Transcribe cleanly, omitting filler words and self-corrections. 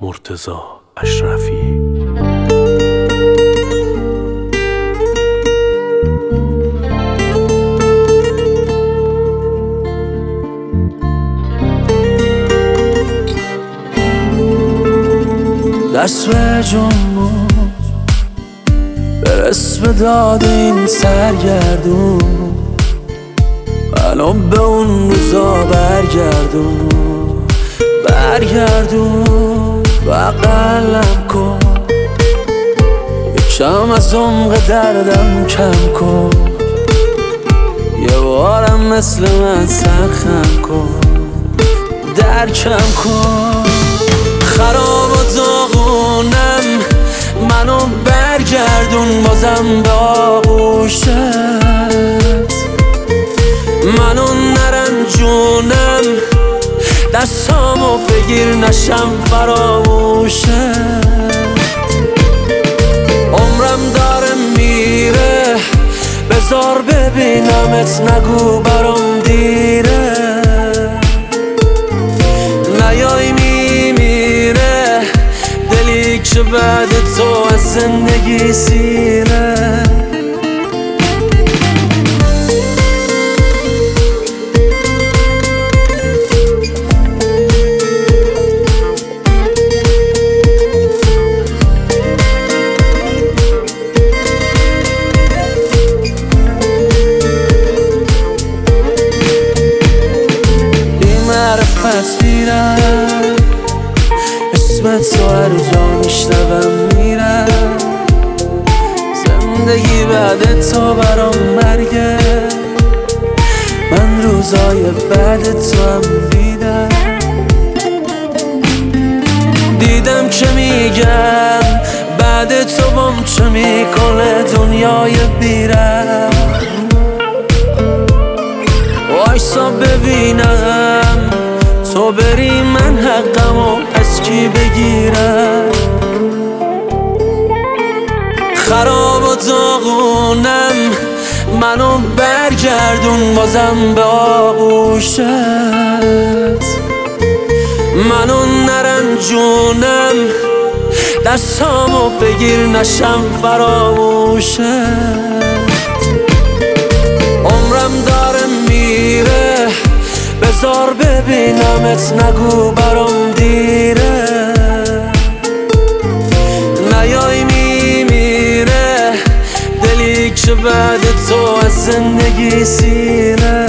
مرتضی اشرفی. دست به جنبون برس به داد این سرگردون، منو به اون روزا برگردون بغلم کن، یکم از عمق دردم کم کن، یه بارم مثل من سرخم کن، درکم کن. خراب و داغونم، منو برگردون بازم به آغوشت، منو نرنجونم، دستامو بگیر نشم فراموشت. عمرم داره میره، بذار ببینمت، نگو برام دیره، نیای میمیره دلی که بعد تو از زندگی سیره. معرفت میرم، اسمت تو هر جا میشنوم میرم، زندگی بعد تو برام مرگه، من روزای بعد تو هم دیدم که میگم بعد تو بام چه میکنه دنیای بیرم. وایسا ببینم تو بری من حقمو از کی بگیرم. خراب و داغونم، منو برگردون بازم به آغوشت، منو نرنجونم، دستامو بگیر نشم فراموشت. عمرم داره میره، بذار ببینمت، نگو برام دیره، نیای میمیره دلی که بعد تو از زندگی سیره.